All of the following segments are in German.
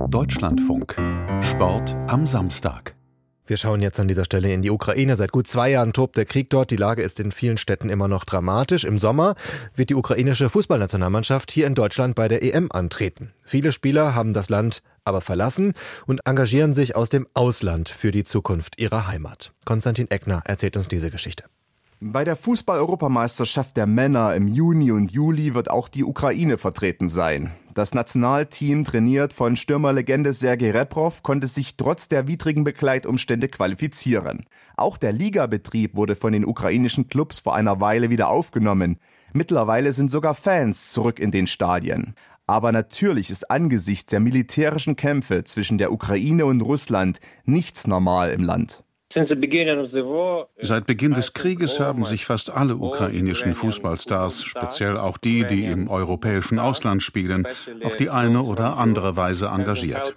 Deutschlandfunk. Sport am Samstag. Wir schauen jetzt an dieser Stelle in die Ukraine. Seit gut 2 Jahren tobt der Krieg dort. Die Lage ist in vielen Städten immer noch dramatisch. Im Sommer wird die ukrainische Fußballnationalmannschaft hier in Deutschland bei der EM antreten. Viele Spieler haben das Land aber verlassen und engagieren sich aus dem Ausland für die Zukunft ihrer Heimat. Konstantin Eckner erzählt uns diese Geschichte. Bei der Fußball-Europameisterschaft der Männer im Juni und Juli wird auch die Ukraine vertreten sein. Das Nationalteam, trainiert von Stürmerlegende Sergei Rebrov, konnte sich trotz der widrigen Begleitumstände qualifizieren. Auch der Ligabetrieb wurde von den ukrainischen Clubs vor einer Weile wieder aufgenommen. Mittlerweile sind sogar Fans zurück in den Stadien. Aber natürlich ist angesichts der militärischen Kämpfe zwischen der Ukraine und Russland nichts normal im Land. Seit Beginn des Krieges haben sich fast alle ukrainischen Fußballstars, speziell auch die, die im europäischen Ausland spielen, auf die eine oder andere Weise engagiert.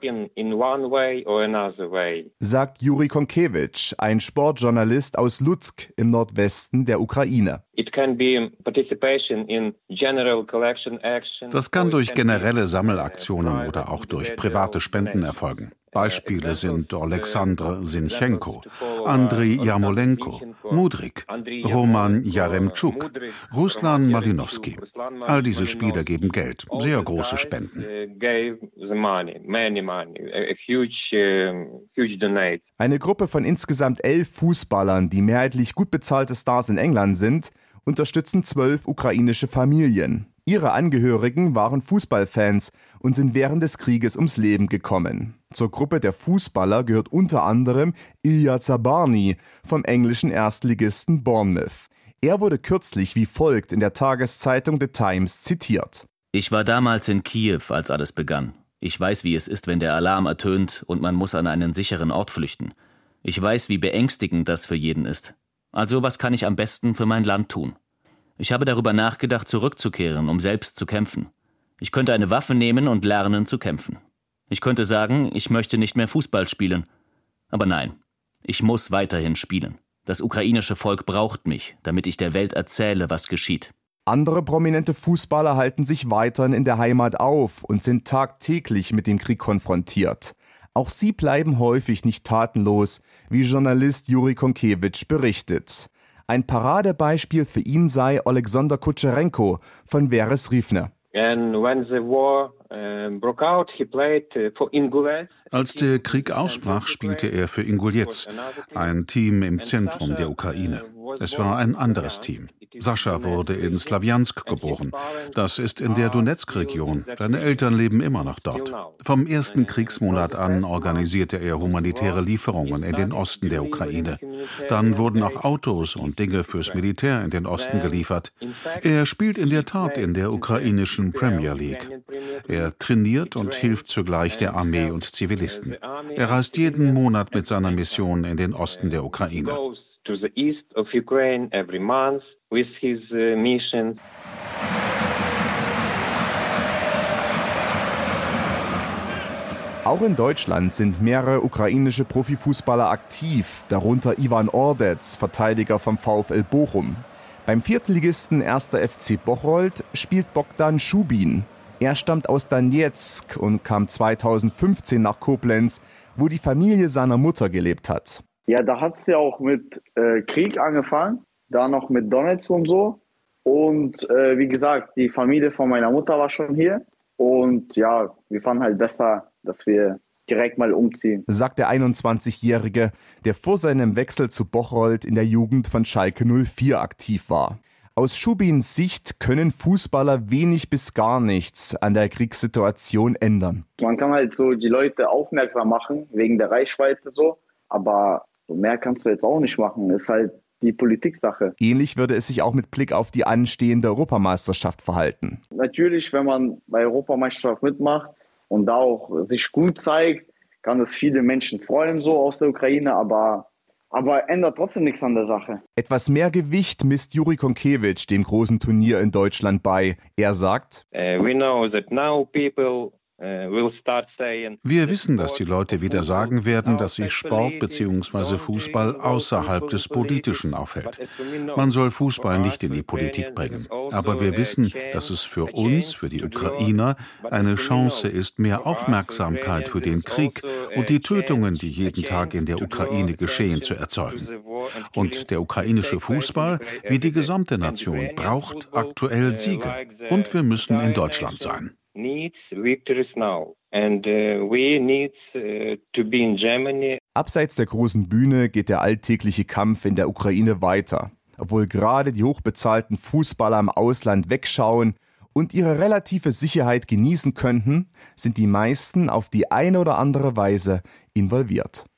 Sagt Juri Konkewitsch, ein Sportjournalist aus Lutsk im Nordwesten der Ukraine. Das kann durch generelle Sammelaktionen oder auch durch private Spenden erfolgen. Beispiele sind Oleksandr Sinchenko, Andriy Jarmolenko, Mudryk, Roman Jaremtschuk, Ruslan Malinowski. All diese Spieler geben Geld, sehr große Spenden. Eine Gruppe von insgesamt 11 Fußballern, die mehrheitlich gut bezahlte Stars in England sind, unterstützen 12 ukrainische Familien. Ihre Angehörigen waren Fußballfans und sind während des Krieges ums Leben gekommen. Zur Gruppe der Fußballer gehört unter anderem Ilya Zabarny vom englischen Erstligisten Bournemouth. Er wurde kürzlich wie folgt in der Tageszeitung The Times zitiert. Ich war damals in Kiew, als alles begann. Ich weiß, wie es ist, wenn der Alarm ertönt und man muss an einen sicheren Ort flüchten. Ich weiß, wie beängstigend das für jeden ist. Also was kann ich am besten für mein Land tun? Ich habe darüber nachgedacht, zurückzukehren, um selbst zu kämpfen. Ich könnte eine Waffe nehmen und lernen zu kämpfen. Ich könnte sagen, ich möchte nicht mehr Fußball spielen. Aber nein, ich muss weiterhin spielen. Das ukrainische Volk braucht mich, damit ich der Welt erzähle, was geschieht. Andere prominente Fußballer halten sich weiterhin in der Heimat auf und sind tagtäglich mit dem Krieg konfrontiert. Auch sie bleiben häufig nicht tatenlos, wie Journalist Juri Konkewitsch berichtet. Ein Paradebeispiel für ihn sei Oleksandr Kutscherenko von Veres Rivne. Als der Krieg ausbrach, spielte er für Ingulets, ein Team im Zentrum der Ukraine. Es war ein anderes Team. Sascha wurde in Slawjansk geboren. Das ist in der Donezk-Region. Seine Eltern leben immer noch dort. Vom ersten Kriegsmonat an organisierte er humanitäre Lieferungen in den Osten der Ukraine. Dann wurden auch Autos und Dinge fürs Militär in den Osten geliefert. Er spielt in der Tat in der ukrainischen Premier League. Er trainiert und hilft zugleich der Armee und Zivilisten. Er reist jeden Monat mit seiner Mission in den Osten der Ukraine. Auch in Deutschland sind mehrere ukrainische Profifußballer aktiv, darunter Ivan Ordetz, Verteidiger vom VfL Bochum. Beim Viertligisten 1. FC Bocholt spielt Bogdan Schubin. Er stammt aus Donezk und kam 2015 nach Koblenz, wo die Familie seiner Mutter gelebt hat. Ja, da hat es ja auch mit Krieg angefangen, da noch mit Donetsk und so. Und wie gesagt, die Familie von meiner Mutter war schon hier. Und ja, wir fanden halt besser, dass wir direkt mal umziehen. Sagt der 21-Jährige, der vor seinem Wechsel zu Bocholt in der Jugend von Schalke 04 aktiv war. Aus Schubins Sicht können Fußballer wenig bis gar nichts an der Kriegssituation ändern. Man kann halt so die Leute aufmerksam machen, wegen der Reichweite so. Aber so mehr kannst du jetzt auch nicht machen. Ist halt die Politiksache. Ähnlich würde es sich auch mit Blick auf die anstehende Europameisterschaft verhalten. Natürlich, wenn man bei Europameisterschaft mitmacht und da auch sich gut zeigt, kann es viele Menschen freuen, so aus der Ukraine, aber ändert trotzdem nichts an der Sache. Etwas mehr Gewicht misst Juri Konkewitsch dem großen Turnier in Deutschland bei. Er sagt, We know that now people Wir wissen, dass die Leute wieder sagen werden, dass sich Sport bzw. Fußball außerhalb des Politischen aufhält. Man soll Fußball nicht in die Politik bringen. Aber wir wissen, dass es für uns, für die Ukrainer, eine Chance ist, mehr Aufmerksamkeit für den Krieg und die Tötungen, die jeden Tag in der Ukraine geschehen, zu erzeugen. Und der ukrainische Fußball, wie die gesamte Nation, braucht aktuell Siege. Und wir müssen in Deutschland sein. Abseits der großen Bühne geht der alltägliche Kampf in der Ukraine weiter. Obwohl gerade die hochbezahlten Fußballer im Ausland wegschauen und ihre relative Sicherheit genießen könnten, sind die meisten auf die eine oder andere Weise involviert.